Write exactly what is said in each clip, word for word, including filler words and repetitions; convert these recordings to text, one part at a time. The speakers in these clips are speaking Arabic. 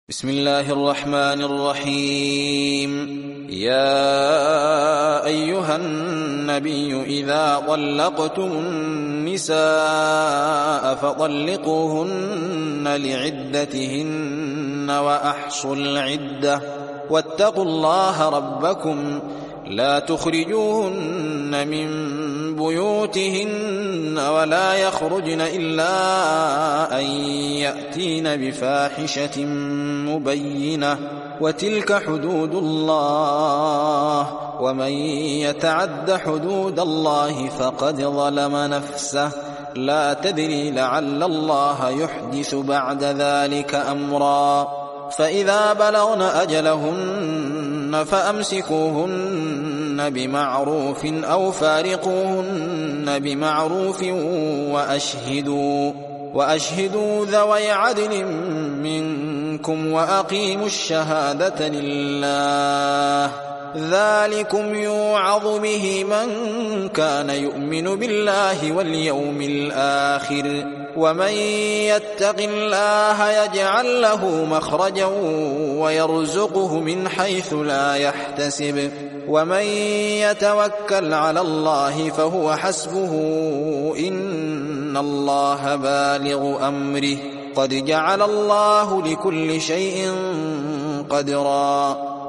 بسم الله الرحمن الرحيم. يا أيها النبي إذا طلقتم النساء فطلقوهن لعدتهن وأحصوا العدة واتقوا الله ربكم لا تخرجوهن من بيوتهن ولا يخرجن إلا أن يأتين بفاحشة مبينة وتلك حدود الله ومن يتعد حدود الله فقد ظلم نفسه لا تدري لعل الله يحدث بعد ذلك أمرا. فإذا بلغن أجلهن فأمسكوهن بمعروف أو فارقوهن بمعروف وأشهدوا, وأشهدوا ذوي عدل منكم وأقيموا الشهادة لله ذلكم يوعظ به من كان يؤمن بالله واليوم الآخر ومن يتق الله يجعل له مخرجا ويرزقه من حيث لا يحتسب ومن يتوكل على الله فهو حسبه إن الله بالغ أمره قد جعل الله لكل شيء قدرا.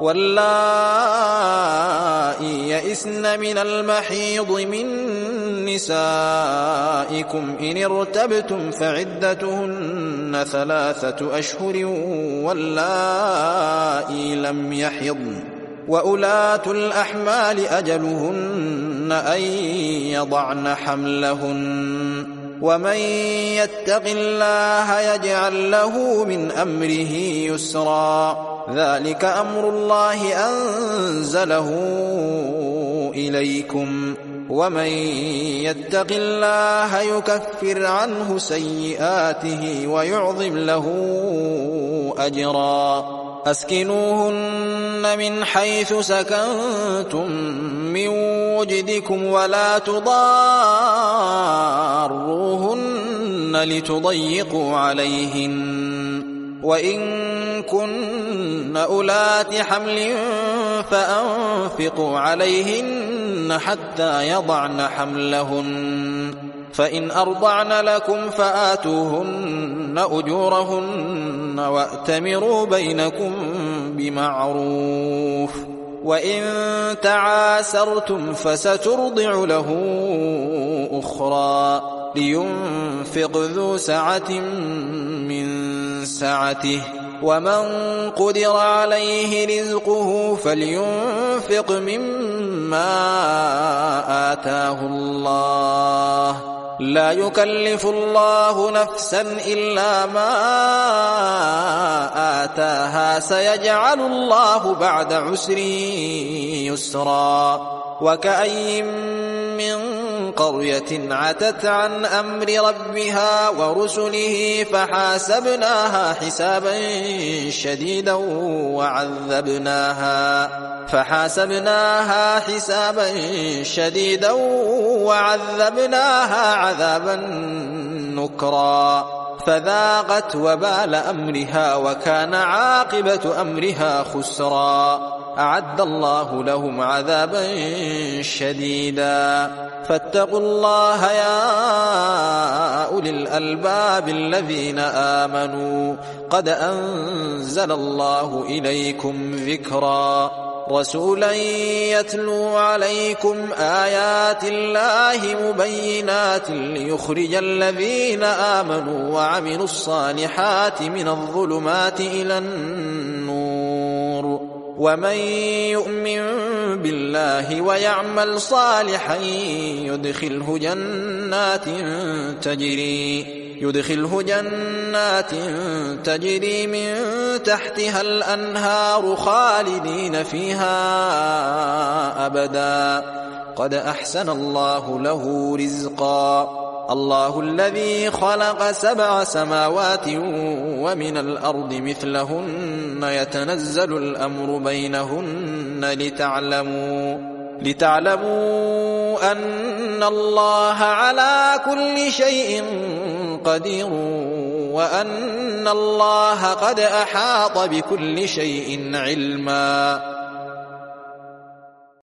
واللائي يئسن من المحيض من نسائكم إن ارتبتم فعدتهن ثلاثة أشهر واللائي لم يحضن وأولات الأحمال أجلهن أن يضعن حملهن ومن يتق الله يجعل له من أمره يسرا ذلك أمر الله أنزله إليكم ومن يتق الله يكفر عنه سيئاته ويعظم له أجرا. أسكنوهن من حيث سكنتم من وجدكم ولا تضاروهن لتضيقوا عليهن وإن كن أولات حمل فأنفقوا عليهن حتى يضعن حملهن فإن أرضعن لكم فآتوهن أجورهن وأتمروا بينكم بمعروف وإن تعاسرتم فسترضع له أخرى لينفق ذو سعة من سعته ومن قدر عليه رزقه فلينفق مما آتاه الله لا يكلف الله نفسا إلا ما آتاها سيجعل الله بعد عسر يسرا. وكأي من قرية عتت عن أمر ربها ورسله فحاسبناها حسابا شديدا وعذبناها فحاسبناها حسابا شديدا وعذبناها عذابا نكرا فذاقت وبال أمرها وكان عاقبة أمرها خسرا. أعد الله لهم عذابا شديدا فاتقوا الله يا أولي الألباب الذين آمنوا قد أنزل الله إليكم ذكرا رسولا يتلو عليكم آيات الله مبينات ليخرج الذين آمنوا وعملوا الصالحات من الظلمات إلى النور ومن يؤمن بالله ويعمل صالحا يدخله جنات تجري يدخله جنات تجري من تحتها الأنهار خالدين فيها أبدا قد أحسن الله له رزقا. الله الذي خلق سبع سماوات ومن الأرض مثلهن يتنزل الأمر بينهن لتعلموا لتعلموا أن الله على كل شيء قدير وأن الله قد أحاط بكل شيء علما.